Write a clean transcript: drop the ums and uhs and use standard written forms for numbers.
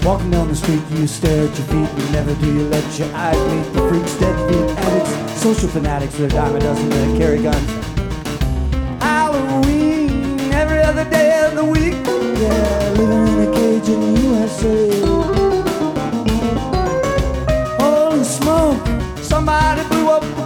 Walking down the street, you stare at your feet, and never do you let your eyes meet the freaks, deadbeat addicts, social fanatics with a dime a dozen that carry guns. Halloween, every other day of the week. Yeah, living in a cage in the USA.